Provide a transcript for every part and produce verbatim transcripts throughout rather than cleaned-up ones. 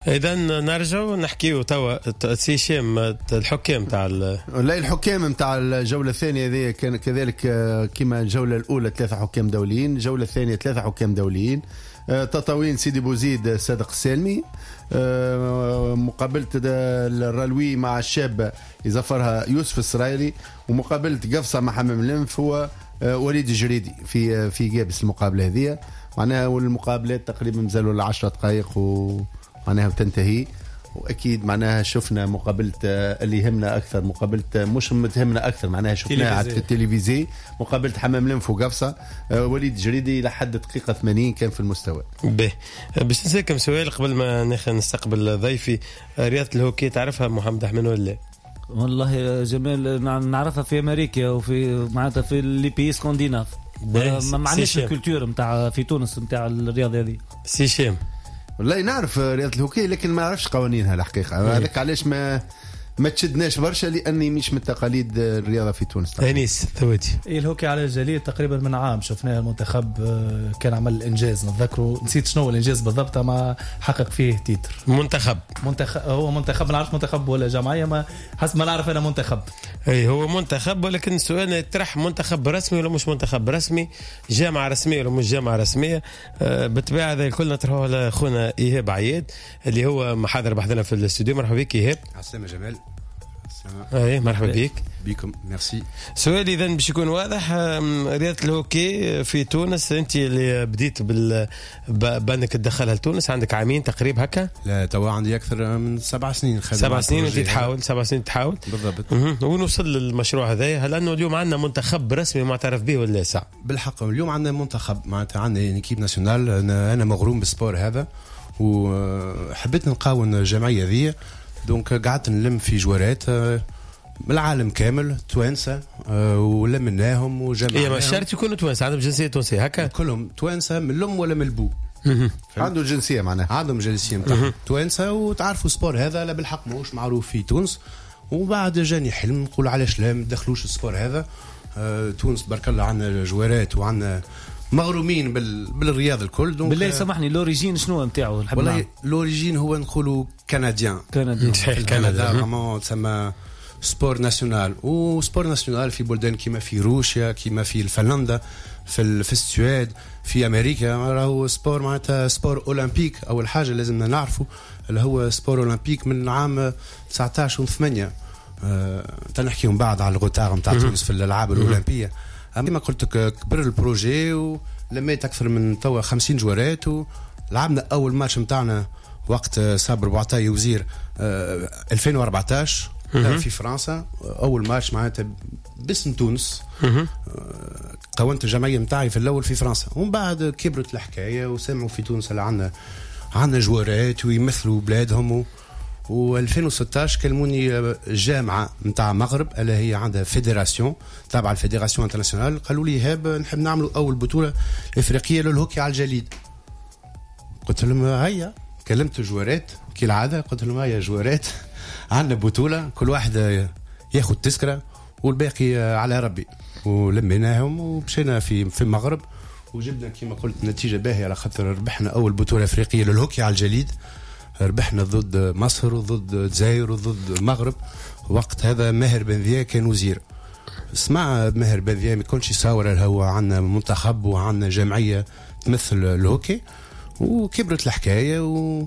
اذا نرجعوا نحكيو توا سي شيم الحكام تاع لا الحكام نتاع الجوله الثانيه هذه كان كذلك كما الجوله الاولى ثلاثه حكام دوليين، الجوله الثانيه ثلاثه حكام دوليين، تطاوين سيدي بوزيد صادق السالمي، مقابله الرلوي مع الشاب يظفرها يوسف السرايلي، ومقابله قفصه مع حمام الانف هو وليد الجريدي في في جابس المقابله هذه معناها. والمقابلات تقريبا مازالوا العشرة دقائق و معناها تنتهي. واكيد معناها شفنا مقابله اللي يهمنا اكثر، مقابله مش تهمنا اكثر معناها شفناها على التلفزيون، مقابله حمام الانف وقفصه وليد جريدي لحد دقيقه ثمانين كان في المستوى. به باش نسالكم سؤال قبل ما نستقبل ضيفي، رياضه الهوكي تعرفها محمد احمد ولا لا؟ والله يا جمال نعرفها في امريكا وفي معناتها في لي بي سكانديناف، ما عندناش الكولتور نتاع في تونس نتاع الرياضه هذه. سي شيم والله نعرف رياضة الهوكي لكن ما نعرفش قوانينها الحقيقة، هذاك علاش ما ما تشدناش برشا لاني مش من تقاليد الرياضه في تونس. انيس ثوتي اي الهوكي على الجليد تقريبا من عام شفناه المنتخب كان عمل انجاز، نتذكروا نسيت شنو الانجاز بالضبط ما حقق فيه تيتر. منتخب منتخب هو منتخب ما نعرفش منتخب ولا جمعيه، ما حسب ما نعرف انا منتخب. اي هو منتخب، ولكن السؤال يطرح منتخب رسمي ولا مش منتخب رسمي، جامعه رسميه ولا مش جامعه رسميه. أه بالطبيعه هذا الكل نطرحوه على خونا ايهاب عياد اللي هو محاضر بحثنا في الاستوديو. مرحبا بك ايهاب. عسلامة جمال. اي مرحبا بك. بكم ميرسي. سؤالي اذا باش يكون واضح، رياضه الهوكي في تونس انت اللي بديت بال بانك تدخلها لتونس عندك عامين تقريبا هكا؟ لا توا عندي اكثر من سبع سنين. سبع سنين انت تحاول سبع سنين تحاول بالضبط. وين وصل للمشروع هذا؟ هل انه اليوم عندنا منتخب رسمي معترف به ولا لا؟ بالحق اليوم عندنا منتخب معناتها عندنا نيكيب ناسيونال. انا, أنا مغروم بالسبور هذا وحبيت نقاون الجمعيه ذي، دونك قعدت نلم في جوارات من العالم كامل توانسه ولمناهم وجمعناهم. ايه ما شرط يكونوا توانسه، عندهم جنسيه تونسيه هكا؟ كلهم توانسه من الام ولا من البو. عندهم جنسيه معناها عندهم جنسيه نتاع توانسه. وتعرفوا سبور هذا لا بالحق ماهوش معروف في تونس. وبعد جاني حلم نقول علاش لا ما ندخلوش السبور هذا. آه تونس بارك الله عندنا جوارات وعندنا مغرومين بال... بالرياضه الكل. دونك بالله سامحني لوريجين شنو نتاعو؟ والله لوريجين هو نقولوا كنديان. كنديان في كندا فريمون تسمى سبور ناسيونال. وسبور ناسيونال في بلدان كيما في روسيا كيما في فنلندا في ال... في السويد في امريكا راهو سبور معناتها سبور اولمبيك. اول حاجه لازمنا نعرفوا اللي هو سبور اولمبيك من عام تسعطاش وثمانية. أه... تنحكي من بعد على الغوتار نتاع تونس في الالعاب الاولمبيه. كما قلت لك كبر البروجي ولميت اكثر من توا خمسين جوارات. ولعبنا اول ماتش نتاعنا وقت صابر بوعطاي وزير ألفين وأربعطاش في فرنسا. اول ماتش معناتها باسم تونس. قاونت الجمعيه نتاعي في الاول في فرنسا. ومن بعد كبرت الحكايه وسمعوا في تونس اللي عندنا عندنا جوارات ويمثلوا بلادهم. و و2016 كلموني جامعه نتاع مغرب اللي هي عندها فيدراسيون تابعه الفيدراسيون انترناسيونال. قالوا لي هاب نحب نعملوا اول بطوله افريقيه للهوكي على الجليد. قلت لهم هيا. كلمت جوارات كالعاده قلت لهم هيا جوارات عندنا بطوله كل واحد ياخذ تذكره والباقي على ربي. ولميناهم ومشينا في في المغرب وجبنا كما قلت نتيجه باهيه على خاطر ربحنا اول بطوله افريقيه للهوكي على الجليد. ربحنا ضد مصر وضد الجزائر وضد المغرب. وقت هذا ماهر بن ذيا كان وزير. اسمع ماهر بن ذيا ما كنتش يصور هو عندنا منتخب وعندنا جمعيه تمثل الهوكي. وكبرت الحكايه و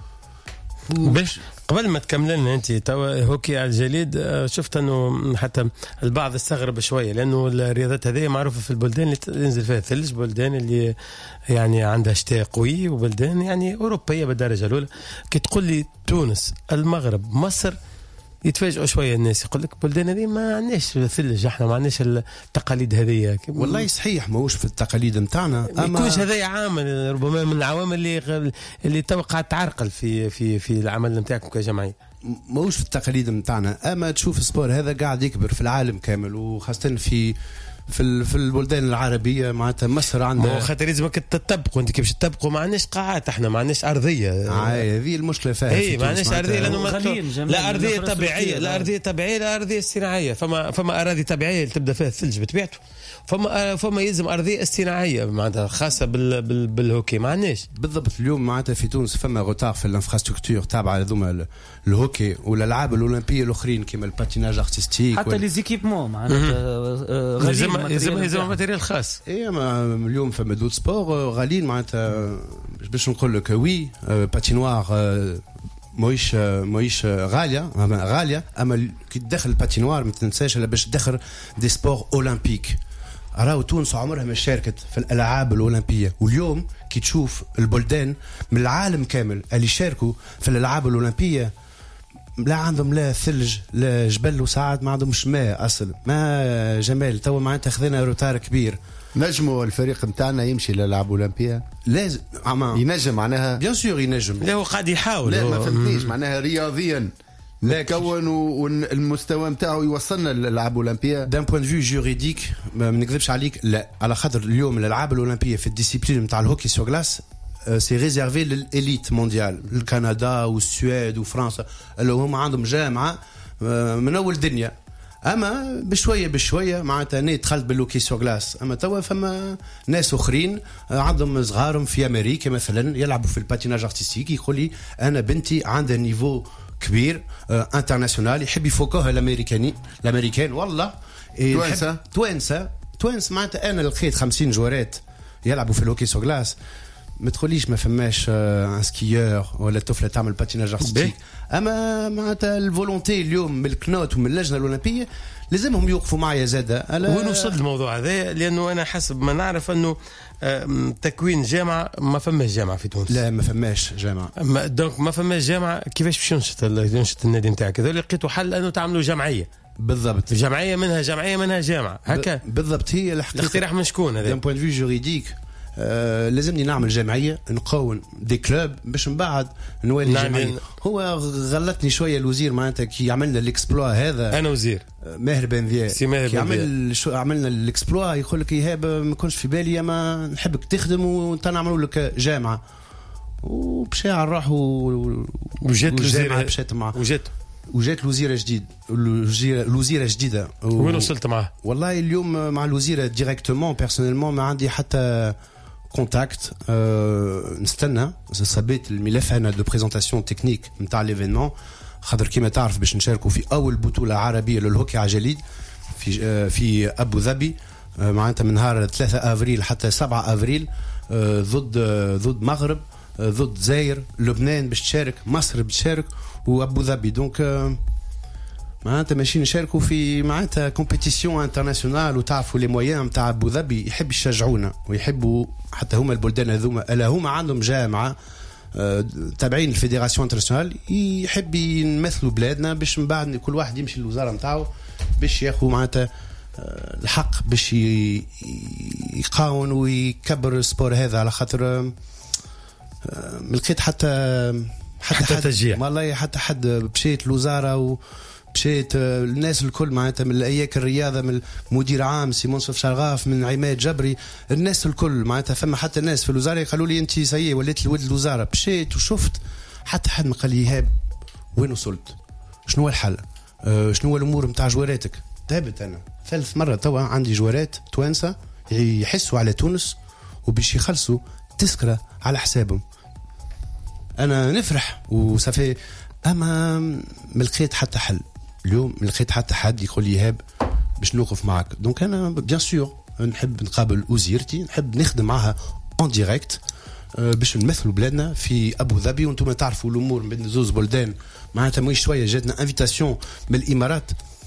باش قبل ما تكمل لنا انت توا هوكي على الجليد، شفت انه حتى البعض استغرب شويه لانه الرياضات هذه معروفه في البلدان اللي تنزل فيها ثلج، بلدان اللي يعني عندها شتاء قوي وبلدان يعني اوروبيه بالدرجه الاولى. كي تقول لي تونس المغرب مصر يتفاجئوا شويه الناس، يقول لك بلدان هذه ما عندناش ثلج، احنا ما عندناش التقاليد هذه. والله صحيح ماهوش في التقاليد نتاعنا. ما يكونش هذا عامل ربما من العوامل اللي اللي توقع تعرقل في في في العمل نتاعكم كجمعيه. ماهوش في التقاليد نتاعنا. اما تشوف السبور هذا قاعد يكبر في العالم كامل وخاصه في في في البلدان العربيه معناتها مصر عندها خاطر لازمك تطبقوا. انت كيفاش تطبقوا؟ ما عندناش قاعات، احنا ما عندناش ارضيه. هذه المشكله فيها. اي ما عندناش ارضيه لانه لا ارضيه طبيعيه، لا ارضيه طبيعيه، لا ارضيه صناعيه. فما فما اراضي طبيعيه اللي تبدا فيها الثلج بطبيعته، فما فما يلزم ارضيه اصطناعيه معناتها خاصه بال بال بالهوكي. ما عندناش بالضبط. اليوم معناتها في تونس فما غوتار في الانفراستركتور تابعه لهذوما الهوكي والالعاب الاولمبيه الاخرين كما الباتيناج ارتستيك حتى لي زيكيبمون معناتها غاليين. لازم لازم ماتيريال خاص. اي اليوم فما دود سبور غاليين معناتها باش نقول لك وي باتينوار مويش مويش غاليه غاليه اما كي تدخل الباتينوار ما تنساش الا باش تدخل دي سبور اولمبيك. راهو تونس عمرها ما شاركت في الالعاب الاولمبيه، واليوم كي تشوف البلدان من العالم كامل اللي شاركوا في الالعاب الاولمبيه لا عندهم لا ثلج لا جبل وساعات ما عندهمش ماء اصلا. ما جمال توا معناتها خذينا روتار كبير. نجموا الفريق نتاعنا يمشي للالعاب الاولمبيه؟ لازم ينجم معناها بيان سور ينجم. لا هو قاعد يحاول. لا ما فهمتنيش معناها رياضيا نكون والمستوى نتاعو يوصلنا للالعاب الاولمبيه. دان بوين فيو جوريديك ما نكذبش عليك لا، على خاطر اليوم الالعاب الاولمبيه في الديسيبلين نتاع الهوكي سو غلاس سي ريزيرفي للإليت مونديال، الكندا والسويد وفرنسا اللي هم عندهم جامعه من اول الدنيا. اما بشويه بشويه معناتها انا دخلت بالهوكي سو غلاس، اما توا فما ناس اخرين عندهم صغارهم في امريكا مثلا يلعبوا في الباتيناج ارتستيك، يقول لي انا بنتي عندها نيفو كبير آه انترناسيونال، يحب يفوقوها الامريكاني الامريكان والله. توانسه توانسه توانس معناتها انا لقيت خمسين جوارات يلعبوا في الهوكي سو غلاس. ما تقوليش ما فماش آه ان سكيور ولا طفله تعمل باتيناج ارتستيك. اما معناتها الفولونتي اليوم من الكنوت ومن اللجنه الاولمبيه لازمهم يوقفوا معايا زاده. وين وصلت الموضوع هذا؟ لانه انا حسب ما نعرف انه تكوين جامعه ما فماش جامعه في تونس. لا ما فماش جامعه. دونك ما فماش جامعه، كيفاش باش ينشط ينشط النادي نتاعك؟ هذول لقيتوا حل انه تعملوا جمعيه. بالضبط. جمعيه منها جمعيه منها جامعه هكا. بالضبط. هي الحقيقه الاقتراح من شكون هذا؟ دان بوين فيو جوريديك آه لازمني نعمل جمعيه نقون دي كلوب باش من بعد نولي نعم جمعيه. هو غلطني شويه الوزير معناتها كي عملنا الاكسبلوا هذا. انا وزير ماهر بن سي ماهر كي عمل شو عملنا الاكسبلوا يقول لك ايهاب ما كنتش في بالي اما نحبك تخدم وانت نعملوا لك جامعه وبشي نروح وجات الوزيره مشات معاه وجات وجات الوزيره جديد الوزيره جديده. وين وصلت معاه؟ والله اليوم مع الوزيره ديريكتومون بيرسونيلمون ما عندي حتى كونتاكت. أه نستنى صبيت الملف انا دو بريزونطاسيون تكنيك نتاع ليفينمون خاطر كيما تعرف باش نشاركوا في اول بطوله عربيه للهوكي على جليد في أه في ابو ظبي أه معناتها من نهار ثلاثة افريل حتى سبعة افريل أه ضد أه ضد مغرب أه ضد زاير لبنان باش تشارك مصر بتشارك وابو ظبي. دونك أه معناتها ماشيين نشاركوا في معناتها كومبيتيسيون انترناسيونال وتعرفوا لي مويان نتاع ابو ظبي يحب يشجعونا ويحبوا حتى هما البلدان هذوما الا هما عندهم جامعه أه تابعين الفيدراسيون انترناسيونال يحب يمثلوا بلادنا باش من بعد كل واحد يمشي للوزاره نتاعو باش ياخذ معناتها أه الحق باش يقاون ويكبر السبور هذا على خاطر أه لقيت حتى حتى, حتى تشجيع والله حتى حد مشيت الوزاره و مشيت الناس الكل معناتها من الاياك الرياضه من مدير عام سي منصف شرغاف من عماد جبري الناس الكل معناتها فما حتى الناس في الوزاره قالوا لي انت سيء وليت الولد الوزاره. مشيت وشفت حتى حد ما قال لي ايهاب وين وصلت شنو هو الحل أه شنو هو الامور نتاع جواراتك. تعبت انا ثالث مره توا عندي جوارات توانسه يحسوا على تونس وباش يخلصوا تذكره على حسابهم. انا نفرح وصافي اما ما لقيت حتى حل. اليوم لقيت حتى حد يقول لي ايهاب باش نوقف معك. دونك انا بيان سور نحب نقابل وزيرتي نحب نخدم معها اون ديريكت باش نمثلوا بلادنا في ابو ظبي. وانتم تعرفوا الامور بين زوز بلدان معناتها مش شويه جاتنا انفيتاسيون من الامارات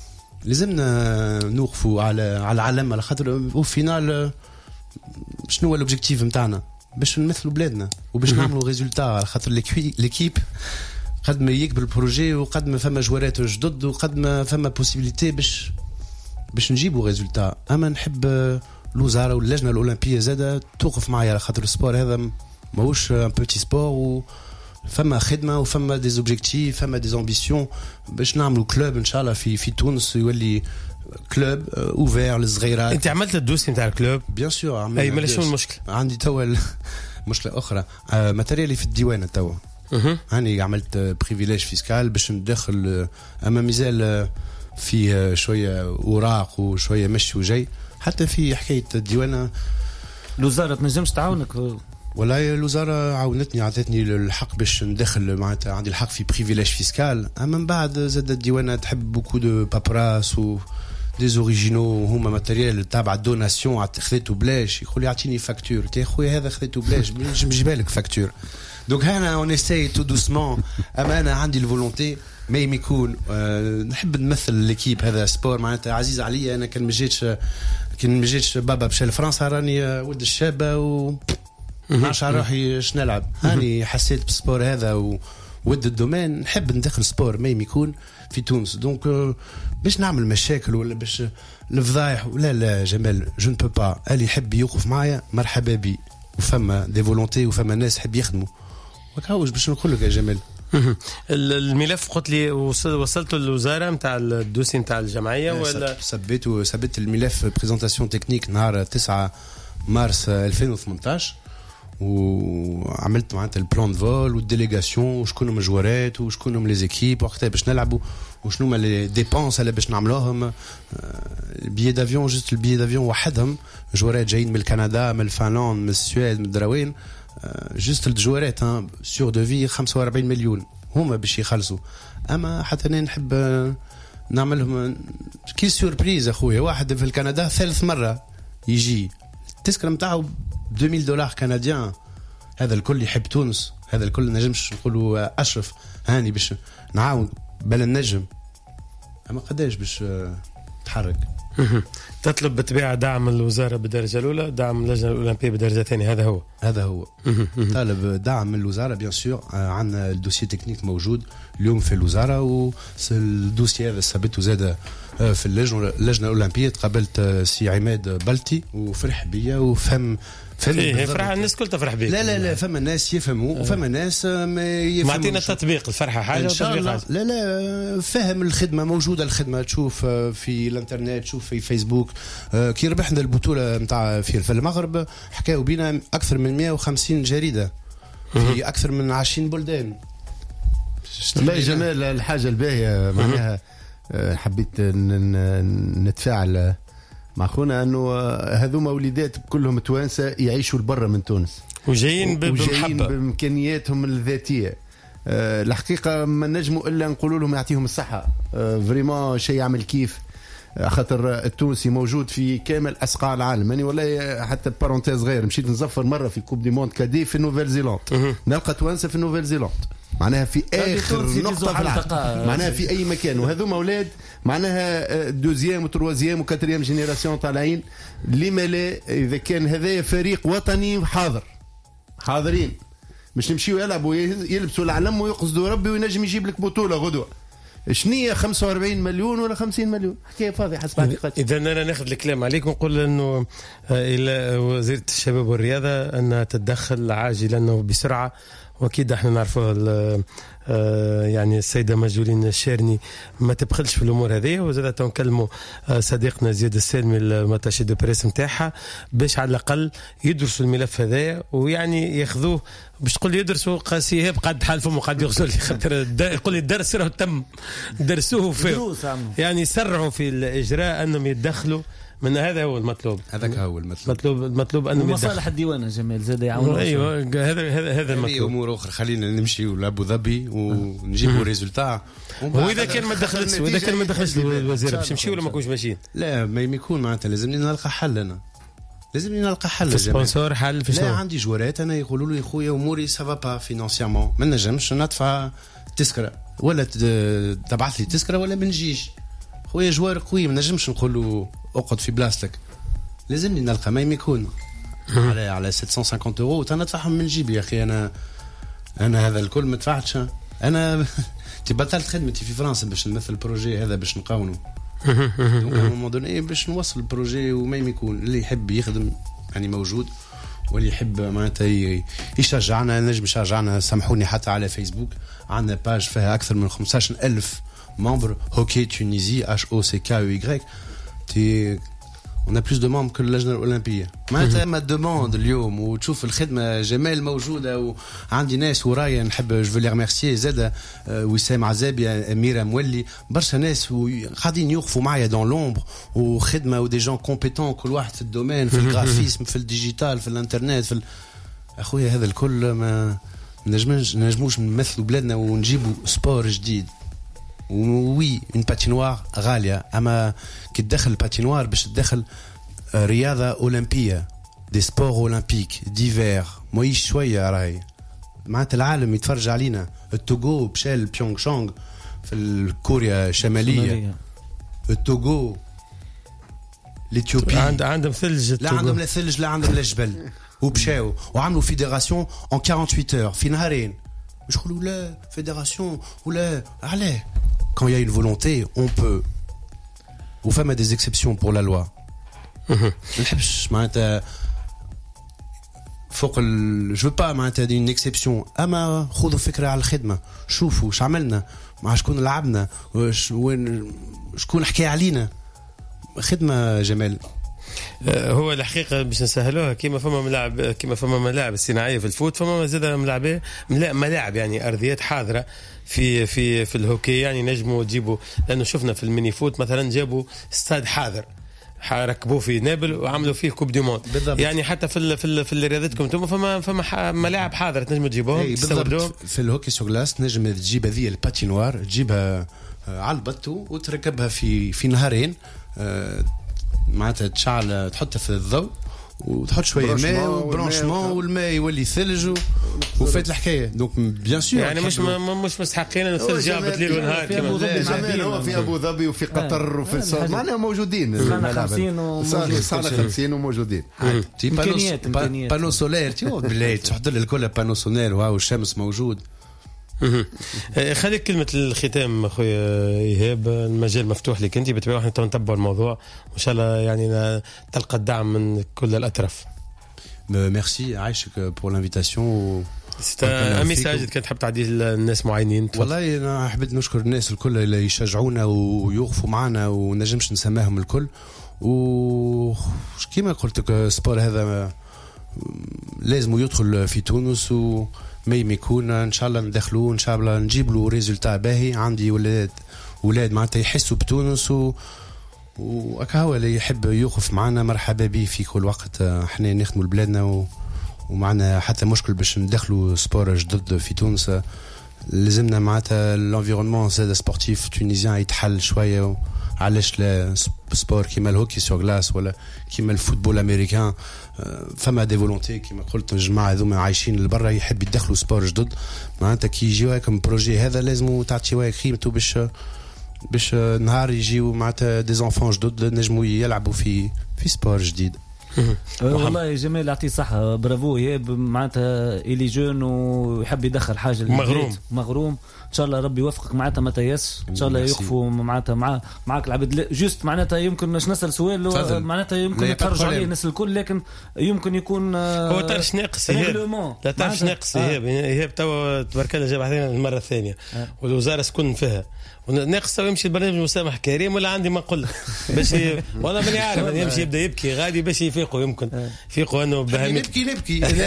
لازمنا نوقفوا على على العلم على خاطر او فينال شنو هو الاوبجيكتيف نتاعنا باش نمثلوا بلادنا وباش نعملوا ريزولتا على خاطر ليكيب قد ما يكبر البروجي وقد ما فما جوارات جدد وقد ما فما بوسيبيليتي باش باش نجيبوا ريزولتا. اما نحب الوزاره واللجنه الاولمبيه زاده توقف معايا على خاطر السبور هذا ماهوش ان بوتي سبور وفما خدمه وفما دي زوبجيكتيف فما دي امبيسيون باش نعملوا كلوب ان شاء الله في في تونس يولي كلوب اوفير للصغيرات. انت عملت الدوسي نتاع الكلوب بيان سور. اي مالا شنو المشكله؟ عندي توا مشكله اخرى ماتيريالي في الديوانه توا. هاني عملت بريفيليج فيسكال باش ندخل اما مازال فيه شويه اوراق وشويه مشي وجاي. حتى في حكايه الديوانه الوزاره تنجمش تعاونك؟ والله الوزاره عاونتني عطتني الحق باش ندخل معناتها عندي الحق في بريفيليج فيسكال. اما من بعد زاد الديوانه تحب بوكو دو بابراس و دي اوريجينو هما ماتيريال تابع دوناسيون خذيته بلاش. يقول لي اعطيني فاكتور. تي خويا هذا خذيته بلاش باش نجيب لك فاكتور. دونك هنا اون اساي تو دوسمون. اما انا عندي الفولونتي ما يكون أه نحب نمثل ليكيب. هذا سبور معناتها عزيز عليا. انا كان ما جيتش كان ما جيتش بابا مشى لفرنسا راني ولد الشابه و ماش روحي اش نلعب. هاني حسيت بالسبور هذا وود الدومين نحب ندخل سبور ما يكون في تونس. دونك باش نعمل مشاكل ولا باش الفضايح ولا لا جمال جو نبو با. اللي يحب يوقف معايا مرحبا بي. وفما دي فولونتي وفما ناس يحب يخدموا. وكاوش باش نقول لك يا جمال. الملف قلت لي وصلته للوزاره نتاع الدوسي نتاع الجمعيه ولا ثبت ثبت الملف بريزونطاسيون تكنيك نهار تسعة مارس ألفين وثمانية عشر. وعملت معناتها البلان فول والديليغاسيون وشكون هما الجوارات وشكون هما لي زيكيب وقتها باش نلعبوا وشنو هما لي ديبونس اللي باش نعملوهم. البيي دافيون جست البيي دافيون وحدهم. جوارات جايين من كندا من الفنلند من السويد من الدراوين. جست الجوارات سور دو في خمسة وأربعين مليون هما باش يخلصوا. اما حتى انا نحب نعملهم كي سوربريز اخويا. واحد في الكندا ثالث مره يجي التذكره نتاعو ألفين دولار كنديان. هذا الكل يحب تونس. هذا الكل نجمش نقولوا اشرف هاني باش نعاون بل النجم. اما قداش باش تحرك. تطلب بالطبيعه دعم الوزاره بالدرجه الاولى دعم اللجنه الاولمبيه بالدرجه الثانيه. هذا هو هذا هو طالب دعم من الوزاره بيان سور. عندنا الدوسي تكنيك موجود اليوم في الوزاره والدوسي هذا ثبته زاد في اللجنه اللجنه الاولمبيه. تقابلت سي عماد بلتي وفرح بيا وفهم فهم ايه فرح الناس كل تفرح بيك. لا لا لا فما ناس يفهموا وفما ناس ما يفهموا. معطينا التطبيق الفرحه حاجه ان شاء الله. لا لا فهم الخدمه موجوده. الخدمه تشوف في الانترنت تشوف في فيسبوك. كي ربحنا البطوله نتاع في المغرب حكاوا بينا اكثر من مئة وخمسين جريده في اكثر من عشرين بلدان. لا جمال الحاجه الباهيه معناها حبيت نتفاعل مع خونا انه هذوما وليدات كلهم توانسه يعيشوا لبرا من تونس وجايين بمحبه بامكانياتهم الذاتيه. أه الحقيقه ما نجموا الا نقولوا لهم يعطيهم الصحه. أه فريمون شيء يعمل كيف. خاطر التونسي موجود في كامل اسقاع العالم. يعني والله حتى بارونتيز غير مشيت نزفر مره في كوب دي موند كادي في نوفيل زيلاند. نلقى توانسه في نوفيل زيلاند معناها في اخر نقطه في العالم معناها في اي مكان. وهذوما اولاد معناها دوزيام وتروازيام وكاتريام جينيراسيون طالعين. لما لا اذا كان هذايا فريق وطني حاضر حاضرين مش نمشيو يلعبوا يلبسوا العلم ويقصدوا ربي وينجم يجيب لك بطوله غدوه. شنية خمسة وأربعين مليون ولا خمسين مليون حكايه فاضيه حسب حقيقتي. اذا انا ناخذ الكلام عليك ونقول انه الى وزيره الشباب والرياضه انها تتدخل عاجلا وبسرعه. واكيد احنا نعرفوا يعني السيده مجولين الشيرني ما تبخلش في الامور هذه. وزادت نكلموا صديقنا زياد السالمي الماتاشي دو بريس نتاعها باش على الاقل يدرسوا الملف هذايا ويعني ياخذوه. باش تقول يدرسوا قاسي هب قد حالفهم وقد يغسل خاطر يقول لي الدرس راه تم درسوه في يعني يسرعوا في الاجراء انهم يتدخلوا. من هذا هو المطلوب. هذاك هو المطلوب. مطلوب المطلوب انه مصالح الديوان جمال زاد يعاونوا. ايوه هذا هذا هذا المطلوب. امور اخرى خلينا نمشيو لابو ظبي ونجيبوا ريزولتا. واذا كان ما دخلش واذا كان ما دخلش الوزير باش نمشيو ولا ما كوش ماشيين. لا ما يكون معناتها لازمني نلقى حل. انا لازمني نلقى حل. سبونسور حل في لا عندي جوارات انا يقولوا لي خويا اموري سافا با فينانسيامون ما نجمش ندفع تذكره ولا تبعث لي تذكره ولا ما نجيش. خويا جوار قوي ما نجمش نقول له اقعد في بلاصتك. لازمني نلقى ما يكون على على سبعمائة وخمسين يورو تندفعهم من جيبي يا اخي. انا انا هذا الكل ما دفعتش. انا تبطلت خدمتي في فرنسا باش نمثل البروجي هذا باش نقاونه. دونك ايه باش نوصل البروجي وما يكون اللي يحب يخدم يعني موجود واللي يحب معناتها يشجعنا نجم يشجعنا. سامحوني حتى على فيسبوك عندنا باج فيها اكثر من خمسة عشر ألف ممبر هوكي تونيزي اش او سي كي او واي تي on a plus de membres que اللجنة الأولمبية. معناتها ما demande اليوم وتشوف الخدمة جمال موجودة وعندي ناس ورايا نحب جو لي ريميرسيي زادا وسام عزابي أميرة مولي برشا ناس قاعدين يوقفوا معايا دون لومبر وخدمة ودي جون كومبيتون كل واحد في الدومين في الجرافيسم في الديجيتال في الانترنت في ال... أخويا هذا الكل ما نجمش نجموش نمثلوا بلادنا ونجيبوا سبور جديد. وي اون باتينوار غاليه اما كي تدخل الباتينوار باش تدخل رياضه اولمبيه دي سبور اولمبيك ديفير مويش شويه راهي معناتها العالم يتفرج علينا. التوغو مشى بيونغ شانغ في كوريا الشماليه التوغو الاثيوبي عند عندهم ثلج لا عندهم لا ثلج لا عندهم لا جبل ومشاو وعملوا فيدراسيون en quarante-huit heures في نهارين مش يقولوا لا فيدراسيون ولا علاه. Quand il y a une volonté, on peut. Ou femme a des exceptions pour la loi. Je نحبش معناتها فوق ال... je veux pas معناتها une exception. أما خذوا فكرة على الخدمة. شوفوا شو عملنا مع شكون لعبنا وين شكون حكى علينا. خدمة جمال. هو الحقيقة باش نسهلوها كيما فما ملاعب كيما فما ملاعب صناعية في الفوت فما زاد ملاعب ملاعب يعني أرضيات حاضرة في في في الهوكي يعني نجموا تجيبوا لأنه شفنا في الميني فوت مثلا جابوا استاد حاضر ركبوه في نابل وعملوا فيه كوب دي موند يعني حتى في ال في ال في رياضتكم انتم فما فما ملاعب حاضرة تنجموا تجيبوهم تستوردوهم في الهوكي سو غلاس. نجم تجيب هذه الباتينوار تجيبها على البطو وتركبها في في نهارين معناتها تشعل تحطها في الضوء وتحط شويه ماء وبرانشمون والماء يولي ثلج وفات الحكايه. دونك بيان سور يعني مش مش مستحقين ان الثلج يهبط ليل ونهار كما هو في ابو ظبي وفي قطر وفي السعوديه معناها موجودين صار خمسين وموجودين امكانيات بانو سولير بالله تحط لي الكل بانو سولير وهو الشمس موجود. خليك كلمة الختام أخويا إيهاب المجال مفتوح لك أنت بتبقى احنا نتبع الموضوع وإن شاء الله يعني تلقى الدعم من كل الأطراف. ميرسي عايشك بور لانفيتاسيون. ستا أمي ساجد كنت حاب تعدي الناس معينين. والله أنا حبيت نشكر الناس الكل اللي يشجعونا ويوقفوا معنا ونجمش نسماهم الكل وكما قلت لك سبور هذا لازم يدخل في تونس و ما يكون ان شاء الله ندخلوه ان شاء الله نجيب له ريزلتا باهي. عندي ولاد ولاد معناتها يحسوا بتونس و وهكا اللي يحب يوقف معنا مرحبا به في كل وقت. احنا نخدموا لبلادنا و... ومعنا حتى مشكل باش ندخلوا سبور جدد في تونس. لازمنا معناتها الانفيرونمون زاد سبورتيف تونيزيان يتحل شويه و... علاش لا سبور كيما الهوكي سور غلاس ولا كيما الفوتبول امريكان فما دي فولونتي كيما قلت الجماعه هذوما عايشين لبرا يحب يدخلوا سبور جدد معناتها كي يجيو هكا بروجي هذا لازم تعطيوه قيمته باش باش نهار يجيو معناتها دي زونفون جدد نجموا يلعبوا في في سبور جديد. والله جمال يعطيه صحة برافو ياب معناتها إلي جون ويحب يدخل حاجة مغروم مغروم إن شاء الله ربي يوفقك معناتها ما تياس إن شاء الله يوقفوا معناتها مع معك العبد جوست معناتها يمكن باش نسأل سؤال معناتها يمكن يتفرج عليه الناس الكل لكن يمكن يكون هو تعرفش ناقص إيهاب لا تعرفش ناقص إيهاب إيهاب توا تبارك الله جاب علينا المرة الثانية والوزارة سكن فيها ناقص يمشي البرنامج مسامح كريم ولا عندي ما نقول باش والله ماني عارف يمشي يبدا يبكي غادي باش يفيقوا يمكن يفيقوا انه بهمي نبكي نبكي لا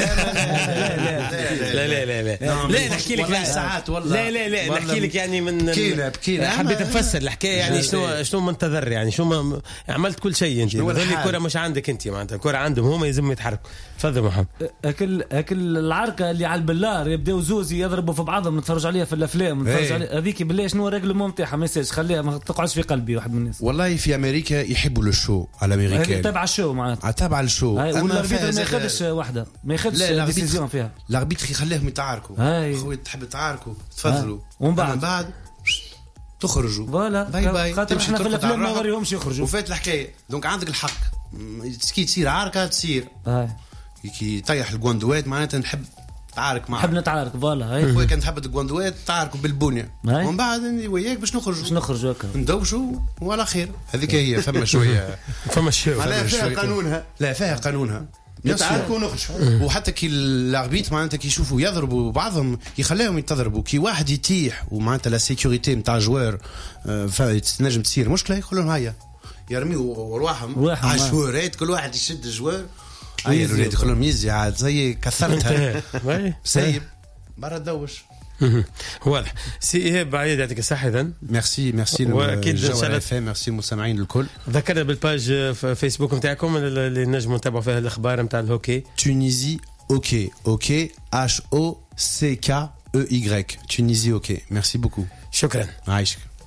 لا لا لا لا لا نحكي لك ساعات والله لا لا لا نحكي لك يعني من بكينا بكينا حبيت نفسر الحكايه يعني شنو شنو منتظر يعني شنو عملت كل شيء انت هذول الكره مش عندك انت معناتها الكره عندهم هما يلزم يتحركوا. تفضل محمد. اكل اكل العركه اللي على البلار يبداو زوزي يضربوا في بعضهم نتفرج عليها في الافلام نتفرج عليها هذيك بالله شنو الريغلمون نتاعها ما يسالش خليها ما تقعدش في قلبي واحد من الناس. والله في امريكا يحبوا الشو على امريكا تابع الشو معناتها تابع الشو والاربيتر ما ياخذش واحده ما ياخذش ديسيزيون فيها الاربيتر يخليهم يتعاركوا خويا تحب تعاركوا تفضلوا ومن بعد بعد تخرجوا فوالا باي باي خاطر احنا في الافلام ما نوريهمش يخرجوا وفات الحكايه دونك عندك الحق كي تصير عركه تصير هاي كي طيح الجواندوات معناتها نحب تعارك معك نحب نتعارك فوالا هاي خويا كان تحب الجواندوات تعاركوا بالبنيه ومن بعد وياك باش نخرجوا باش نخرجوا هكا ندوشوا وعلى خير هذيك هي فما شويه فما شويه لا فيها قانونها لا فيها قانونها نتعاركوا ونخرجوا وحتى كي الاربيت معناتها كي يشوفوا يضربوا بعضهم يخليهم يتضربوا كي واحد يتيح ومعناتها لا سيكوريتي نتاع جوار فنجم تصير مشكله يقول لهم هيا يرميوا رواحهم رواحهم، عشوائيات كل واحد يشد جوار اي الولاد يدخلوا ميزي عاد زي كثرتها سايب برا دوش. واضح. سي ايهاب بعيد يعطيك الصحة. اذا ميرسي ميرسي واكيد ان شاء الله ميرسي المستمعين الكل. ذكرنا بالباج في فيسبوك نتاعكم اللي نجموا نتابعوا فيها الاخبار نتاع الهوكي. تونيزي اوكي اوكي اتش او سي كي او واي تونيزي اوكي. ميرسي بوكو. شكرا. عايشك.